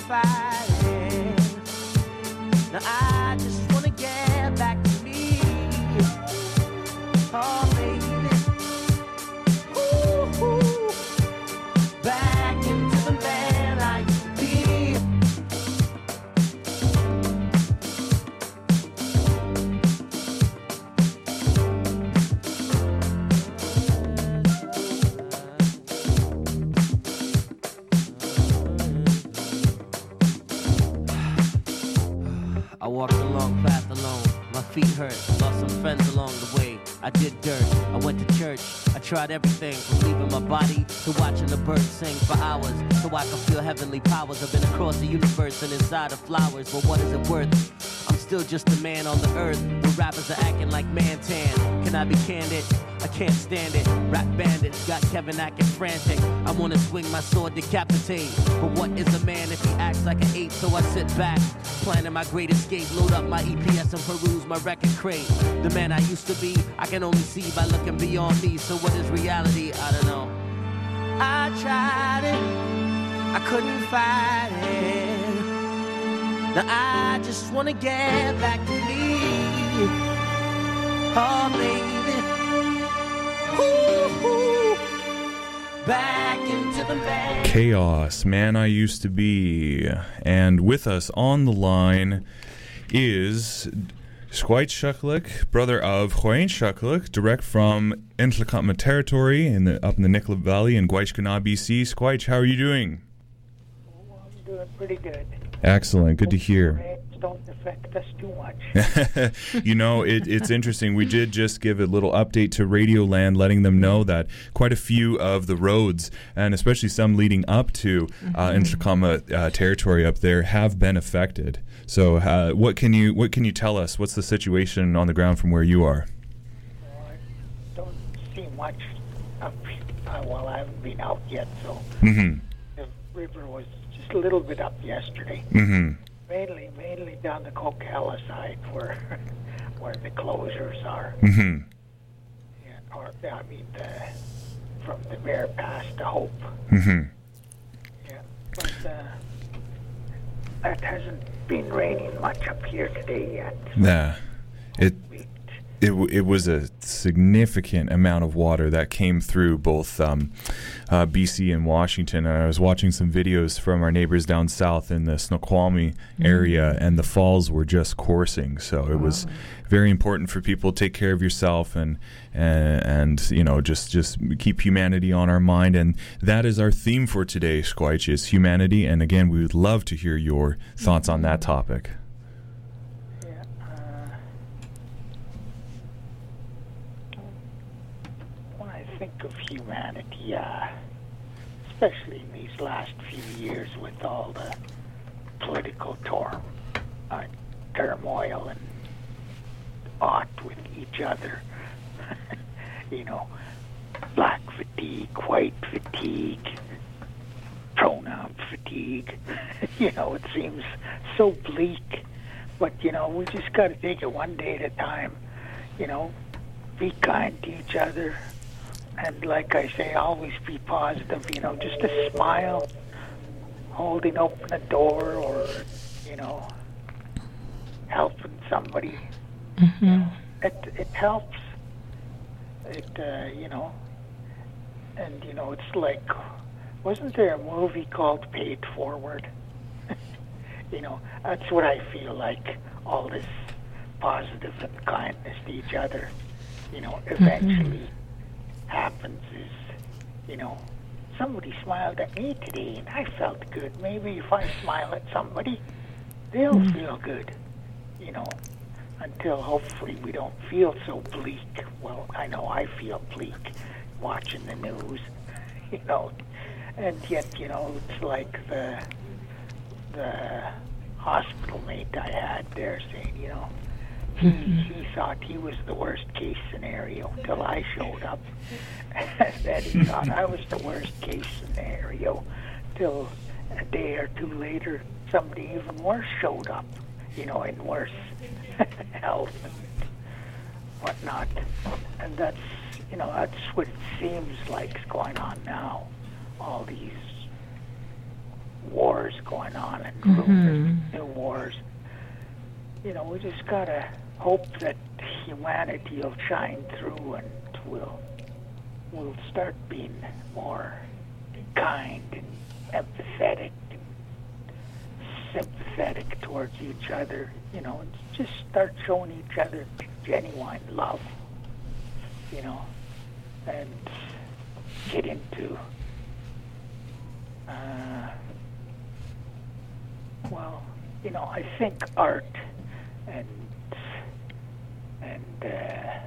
fighting. Now I just wanna get back to me. Oh, baby. Ooh, ooh. Back into the man I used to be. I walked a long path alone. My feet hurt. Lost some friends along the way. I did dirt. I went to church. I tried everything from leaving my body to watching the birds sing for hours so I could feel heavenly powers. I've been across the universe and inside of flowers, but what is it worth? I'm still just a man on the earth where rappers are acting like man-tan. Can I be candid? I can't stand it. Rap bandits got Kevin acting frantic. I wanna swing my sword, decapitate. But what is a man if he acts like an ape? So I sit back, planning my great escape. Load up my EPS and peruse my record crate. The man I used to be, I can only see by looking beyond me. So what is reality? I don't know. I tried it, I couldn't fight it. Now I just wanna get back to me. Oh, baby. Ooh, back into the man. Chaos, Man I Used to Be. And with us on the line is Squite Shucklick, brother of Huayin Shucklick, direct from Intlakatma territory up in the Nicolet Valley in Guaychkana, BC. Squite, how are you doing? Oh, I'm doing pretty good. Excellent, good to hear. Don't affect us too much. You know, it's interesting. We did just give a little update to Radioland, letting them know that quite a few of the roads, and especially some leading up to Intlakatma territory up there, have been affected. So, what can you tell us? What's the situation on the ground from where you are? I don't see much up. Well, I haven't been out yet, so the river was just a little bit up yesterday. Mainly down the Coquihalla side where the closures are. Yeah, from the Bear Pass to Hope. Yeah, but that hasn't been raining much up here today yet. Yeah, it was a significant amount of water that came through both BC and Washington. And I was watching some videos from our neighbors down south in the Snoqualmie area, and the falls were just coursing. So it was very important for people to take care of yourself and you know, just keep humanity on our mind. And that is our theme for today, Squite, is humanity. And again, we would love to hear your thoughts on that topic. Think of humanity, especially in these last few years with all the political turmoil and aught with each other. You know, black fatigue, white fatigue, pronoun fatigue. You know, it seems so bleak. But, you know, we just got to take it one day at a time. You know, be kind to each other. And like I say, always be positive, you know, just a smile, holding open a door or, you know, helping somebody. You know, it helps. You know, and, you know, it's like, wasn't there a movie called Pay It Forward? You know, that's what I feel like, all this positive and kindness to each other, you know, eventually happens is, you know, somebody smiled at me today and I felt good. Maybe if I smile at somebody, they'll feel good, you know, until hopefully we don't feel so bleak. Well, I know I feel bleak watching the news, you know, and yet, you know, it's like the hospital mate I had there saying, you know, he thought he was the worst case scenario until I showed up. And then he thought I was the worst case scenario till a day or two later somebody even worse showed up, you know, in worse health and whatnot. And that's, you know, that's what it seems like is going on now. All these wars going on and rumors of new wars. You know, we just gotta hope that humanity will shine through and we'll start being more kind and empathetic and sympathetic towards each other, you know, and just start showing each other genuine love, you know, and get into, well, you know, I think art and the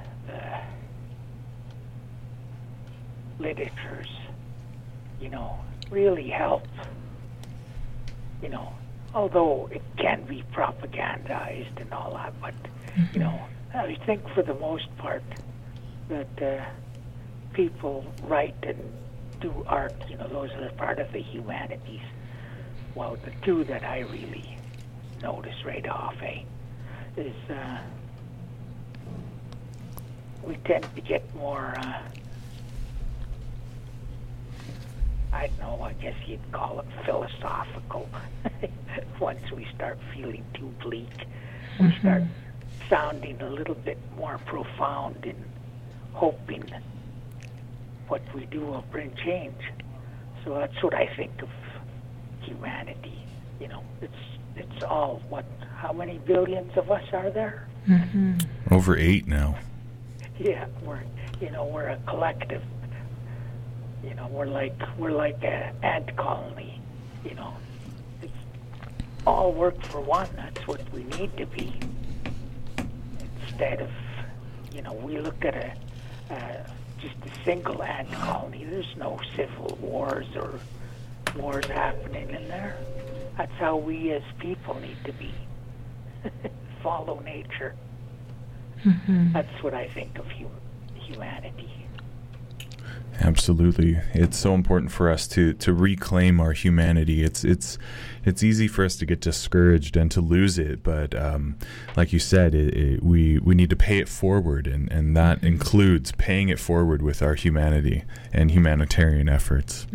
literatures, you know, really help, you know, although it can be propagandized and all that, but, you know, I think for the most part that people write and do art, you know, those are part of the humanities. Well, the two that I really notice right off, is we tend to get more, I don't know, I guess you'd call it philosophical. Once we start feeling too bleak, we start sounding a little bit more profound and hoping what we do will bring change. So that's what I think of humanity. You know, it's all, how many billions of us are there? Over 8 now. Yeah, we're a collective. You know, we're like an ant colony. You know, it's all work for one. That's what we need to be. Instead of, you know, we look at just a single ant colony. There's no civil wars or wars happening in there. That's how we as people need to be. Follow nature. That's what I think of humanity. Absolutely. It's so important for us to reclaim our humanity. It's easy for us to get discouraged and to lose it, but like you said, we need to pay it forward, and that includes paying it forward with our humanity and humanitarian efforts.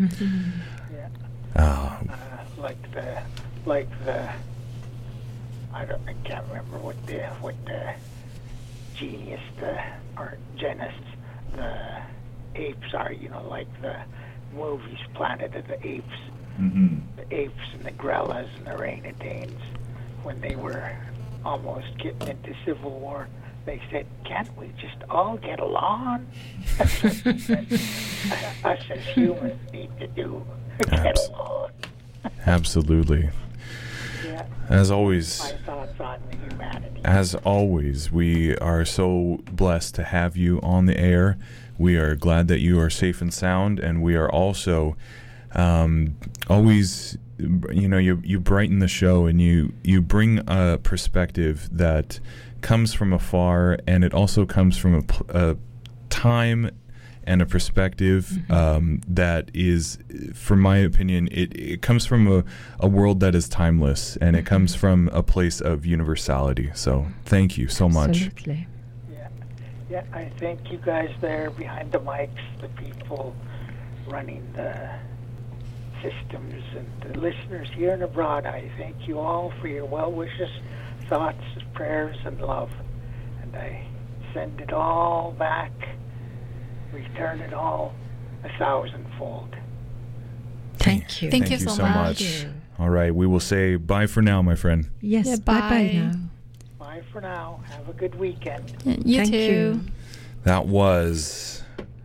I can't remember what the genius, or genus, the apes are, you know, like the movies Planet of the Apes. The apes and the gorillas and the orangutans, when they were almost getting into civil war, they said, can't we just all get along? That's what us as humans need to do. Get along. Absolutely. Yeah. As always, my thoughts on humanity. As always, we are so blessed to have you on the air. We are glad that you are safe and sound, and we are also always, you know, you brighten the show, and you bring a perspective that comes from afar, and it also comes from a time and a perspective that is, from my opinion, it comes from a world that is timeless, and it comes from a place of universality. So thank you so much. Absolutely. Yeah, I thank you guys there behind the mics, the people running the systems, and the listeners here and abroad. I thank you all for your well wishes, thoughts, prayers, and love. And I send it all back, return it all 1,000-fold. Thank you. Thank you so much. Thank you. All right, we will say bye for now, my friend. Yes, Yeah, bye-bye bye. now. Bye for now. Have a good weekend. You Thank too. you. That was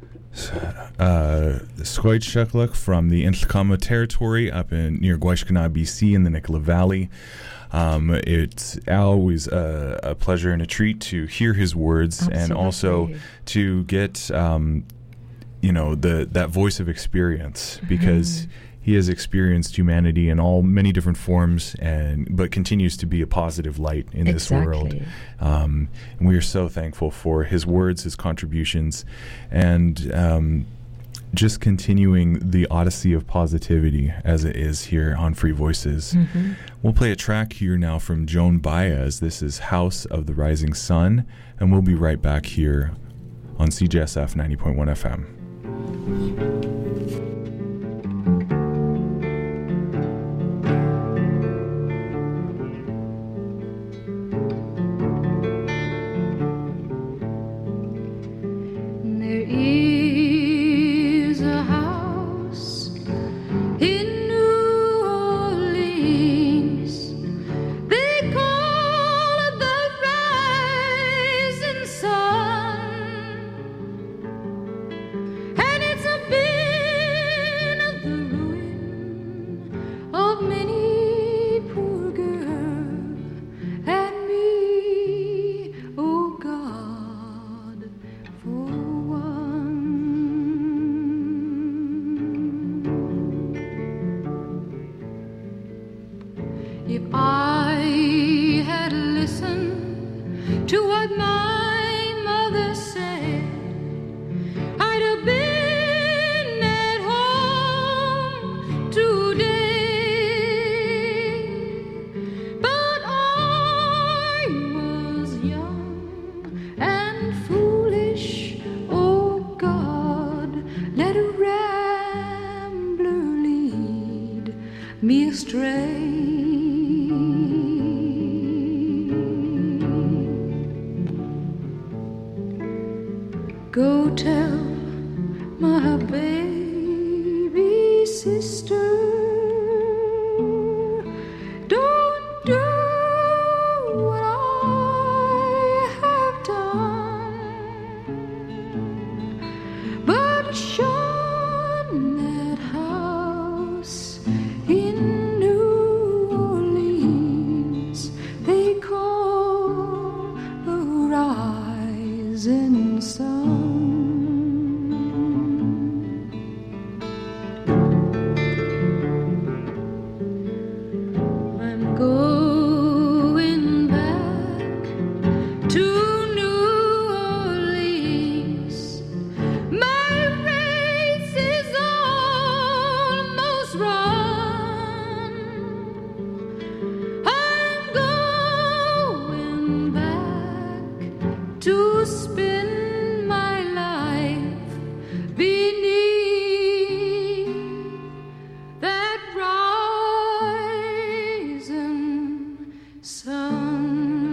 Skoitshukluk from the Intlakama territory up near Gwaichkana, BC, in the Nicola Valley. It's always a pleasure and a treat to hear his words, and also to get that voice of experience, because he has experienced humanity in many different forms, but continues to be a positive light in this world. And we are so thankful for his words, his contributions, and just continuing the odyssey of positivity as it is here on Free Voices. We'll play a track here now from Joan Baez. This is House of the Rising Sun, and we'll be right back here on CJSF 90.1 FM. If I had listened to what my mother said, I'd have been at home today. But I was young and foolish. Oh God, let a rambler lead me astray. Go tell my baby sister, don't do what I have done, but shun that house in New Orleans they call the rising sun. I'm going back to New Orleans. My race is almost run. I'm going back to spend my life beneath that rising sun.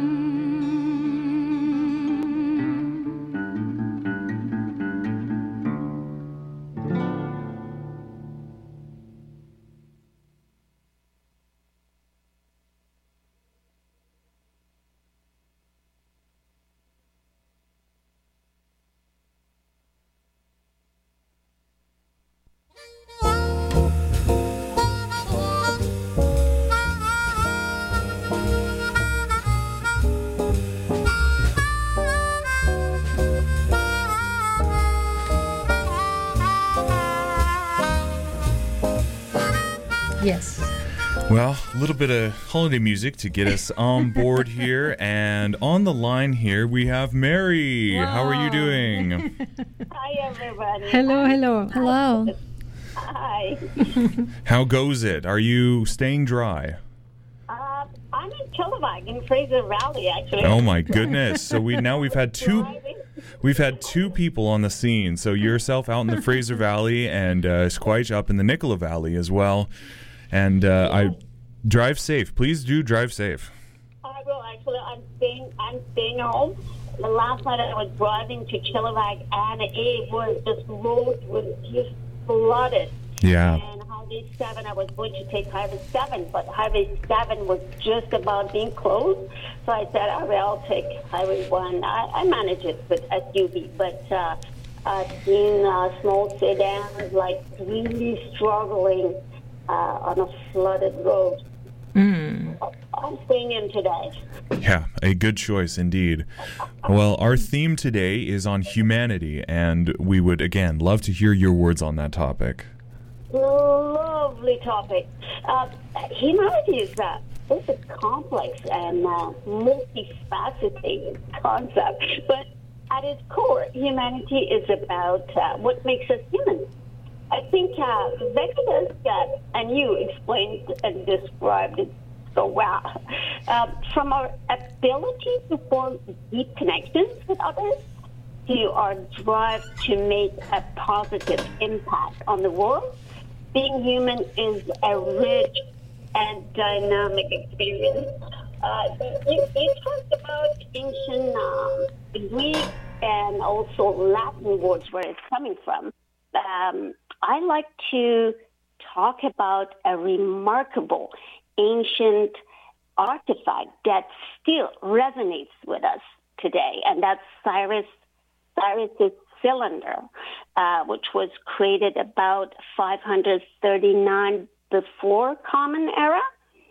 Yes. Well, a little bit of holiday music to get us on board here. And on the line here, we have Mary. Wow. How are you doing? Hi, everybody. Hello, hello. Hello. Hi. How goes it? Are you staying dry? I'm in Chilliwack in Fraser Valley, actually. Oh my goodness. So we've had two people on the scene. So yourself out in the Fraser Valley and Squaich up in the Nicola Valley as well. And I drive safe. Please do drive safe. I will, actually. I'm staying home. The last night I was driving to Chilliwack and it was just road was just flooded. Yeah. And Highway 7, I was going to take Highway 7, but Highway 7 was just about being closed. So I said, all right, I'll take Highway 1. I manage it with SUV, but I've seen small sedans like really struggling on a flooded road. I'm staying in today. Yeah, a good choice indeed. Well, our theme today is on humanity, and we would, again, love to hear your words on that topic. Lovely topic. Humanity is it's a complex and multifaceted concept, but at its core, humanity is about what makes us human. I think Vegas and you explained and described it so well. From our ability to form deep connections with others to our drive to make a positive impact on the world, being human is a rich and dynamic experience. You talked about ancient Greek and also Latin words where it's coming from. I like to talk about a remarkable ancient artifact that still resonates with us today, and that's Cyrus's cylinder, which was created about 539 before Common Era,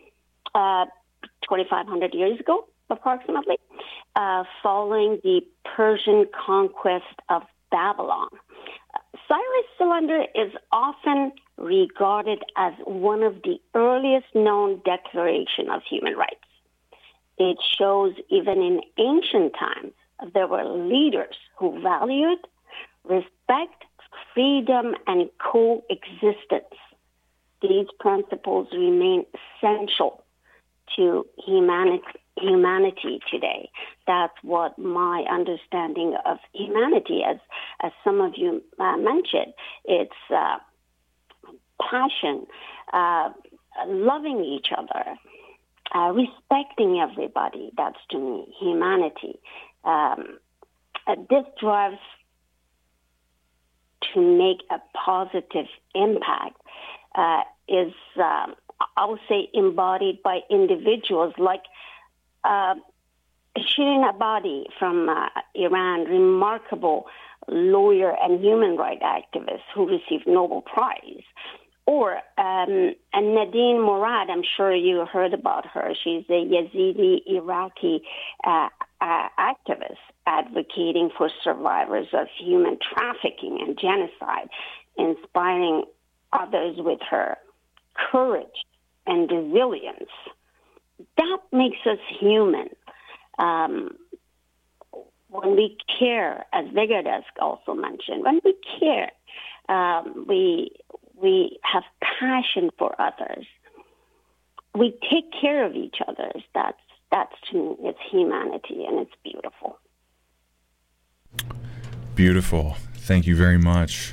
2,500 years ago, approximately, following the Persian conquest of Babylon. Cyrus Cylinder is often regarded as one of the earliest known declaration of human rights. It shows even in ancient times there were leaders who valued respect, freedom, and coexistence. These principles remain essential to humanity today. That's what my understanding of humanity, as some of you mentioned, it's passion, loving each other, respecting everybody. That's to me humanity. This drives to make a positive impact is, I would say, embodied by individuals like Shirin Ebadi from Iran, remarkable lawyer and human rights activist who received Nobel Prize. Or Nadine Murad, I'm sure you heard about her. She's a Yazidi Iraqi activist advocating for survivors of human trafficking and genocide, inspiring others with her courage and resilience. That makes us human. When we care, as Vegadas also mentioned, when we care, we have passion for others. We take care of each other. That's to me, it's humanity, and it's beautiful. Beautiful. Thank you very much.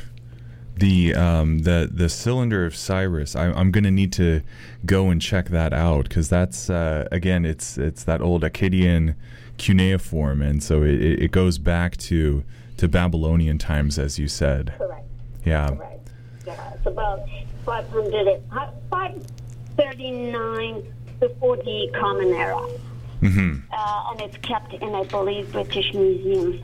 The Cylinder of Cyrus, I'm going to need to go and check that out, because that's again, it's that old Akkadian cuneiform, and so it goes back to Babylonian times, as you said. Correct. Yeah. Correct. Yeah, it's about 539 before the Common Era, and it's kept in, I believe, British Museum.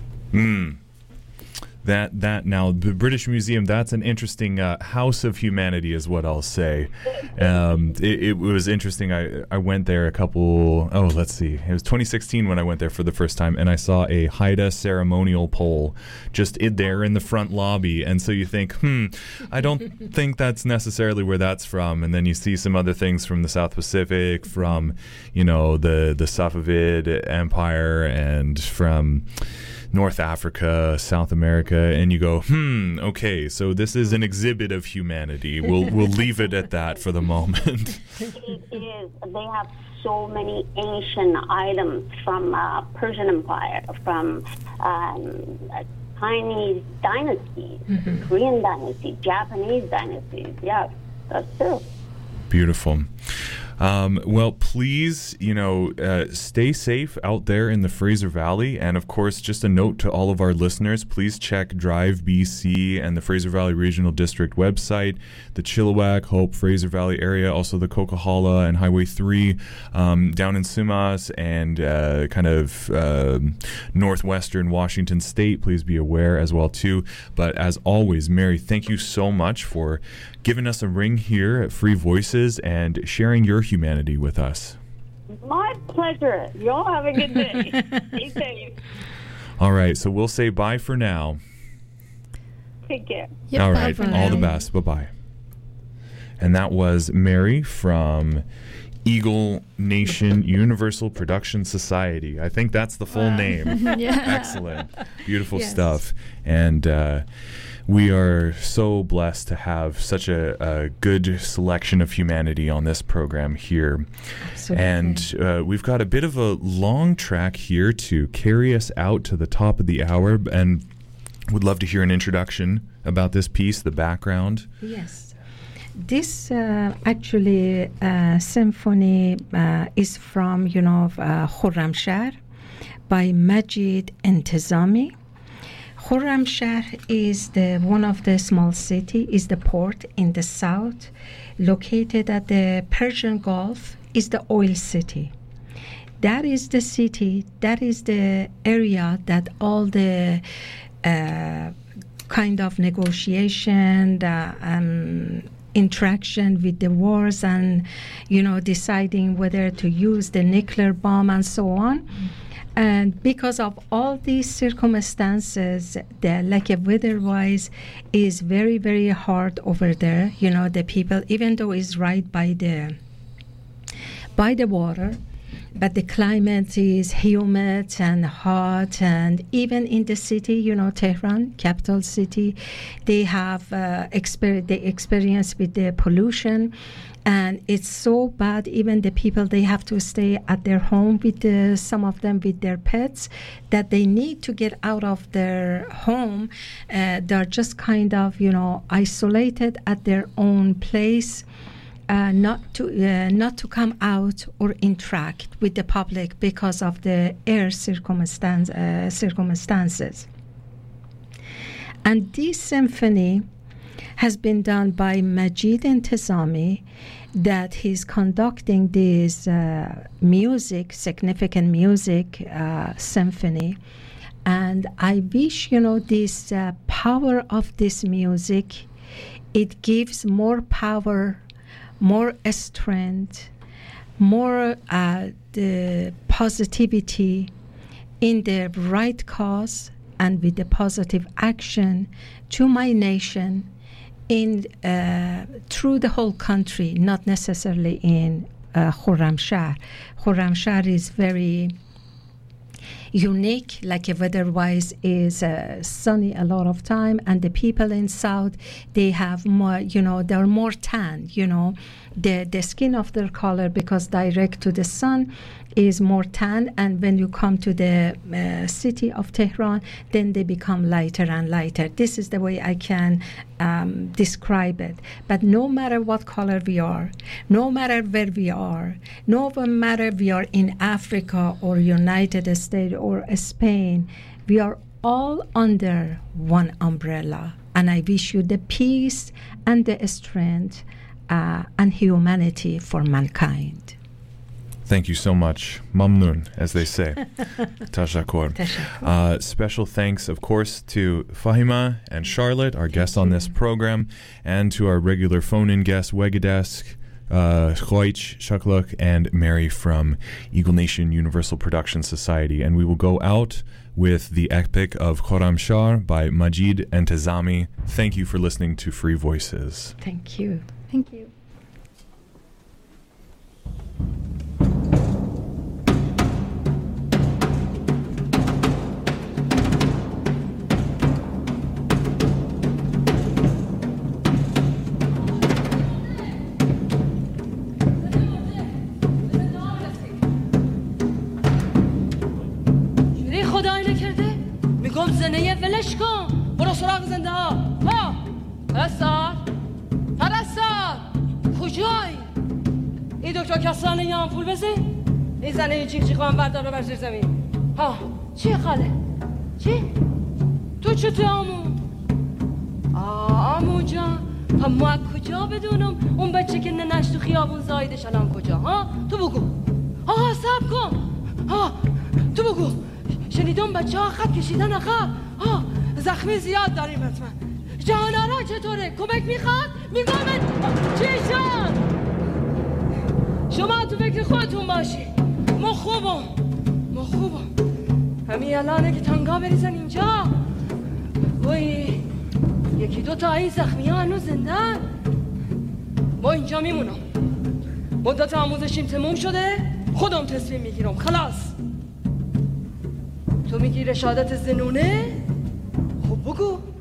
That now, the British Museum, that's an interesting house of humanity is what I'll say. It was interesting. I went there it was 2016 when I went there for the first time, and I saw a Haida ceremonial pole just there in the front lobby, and so you think, I don't think that's necessarily where that's from, and then you see some other things from the South Pacific, from, the Safavid Empire, and from North Africa, South America, and you go, okay, so this is an exhibit of humanity. We'll leave it at that for the moment. It is. They have so many ancient items from Persian Empire, from Chinese dynasties, Korean dynasties, Japanese dynasties. Yeah, that's true. Beautiful. Well, please, stay safe out there in the Fraser Valley. And of course, just a note to all of our listeners, please check Drive BC and the Fraser Valley Regional District website, the Chilliwack, Hope, Fraser Valley area, also the Coquihalla and Highway 3 down in Sumas and northwestern Washington State. Please be aware as well, too. But as always, Mary, thank you so much for giving us a ring here at Free Voices and sharing your humanity with us. My pleasure. Y'all have a good day. Stay safe. All right, so we'll say bye for now. Take care. Yep, all right, bye-bye. all the best. Bye-bye. And that was Mary from Eagle Nation Universal Production Society. I think that's the full name. Yeah. Excellent. Beautiful Yes. stuff. And we are so blessed to have such a good selection of humanity on this program here. Absolutely. And we've got a bit of a long track here to carry us out to the top of the hour, and would love to hear an introduction about this piece, the background. Yes. This actually symphony is from, Khurramshahr by Majid Intizami. Khurramshahr is one of the small city, is the port in the south, located at the Persian Gulf, is the oil city. That is the city, that is the area that all the kind of negotiation and interaction with the wars and, deciding whether to use the nuclear bomb and so on. And because of all these circumstances, the weather-wise is very, very hard over there. You know, the people, even though it's right by the water, but the climate is humid and hot. And even in the city, you know, Tehran, capital city, they have experience with the pollution. And it's so bad, even the people, they have to stay at their home with some of them with their pets, that they need to get out of their home. They're just kind of, you know, isolated at their own place, not to come out or interact with the public because of the air circumstances. And this symphony has been done by Majid Intizami, that he's conducting this significant music symphony. And I wish, you know, this power of this music, it gives more power, more strength, more the positivity in the right cause and with the positive action to my nation through the whole country, not necessarily in Khurramshahr. Khurramshahr is very unique, like weather-wise is sunny a lot of time, and the people in South, they have more, you know, they're more tan, you know, the skin of their color, because direct to the sun is more tan, and when you come to the city of Tehran, then they become lighter and lighter. This is the way I can describe it. But no matter what color we are, no matter where we are, no matter we are in Africa or United States or Spain, we are all under one umbrella. And I wish you the peace and the strength and humanity for mankind. Thank you so much. Mamnoon, as they say. Tashakkur. Special thanks, of course, to Fahima and Charlotte, our guests on this program, and to our regular phone-in guests, Wegedesk, Khoich, Shakluk, and Mary from Eagle Nation Universal Production Society. And we will go out with the epic of Khurramshahr by Majid Intizami. Thank you for listening to Free Voices. Thank you. Thank you. زنه ولش کن برو سراغ زنده ها پرستار کجایی این دکتر کسانه یه آمپول بزن این زنه جیغ جیغ هم بردار ببر زیر زمین ها چی خاله چی تو چطور آمون جان ما کجا بدونم اون بچه که ننش تو خیابون زایدش الان کجا ها تو بگو صبر کن تو بگو شنیدم بچه ها خط کشیدن آخر زخمی زیاد داریم حتما جانارا چطوره؟ کمک میخواد؟ میگم چی شد؟ شما تو فکر خودتون باشی ما خوبم همین الانه که تنگا بریزن اینجا وای یکی دو تا این زخمی ها هنوز زندن ما اینجا میمونم مدت آموزشیم تموم شده خودم تصمیم میگیرم خلاص تو میگی رشادت زنونه؟ خب بگو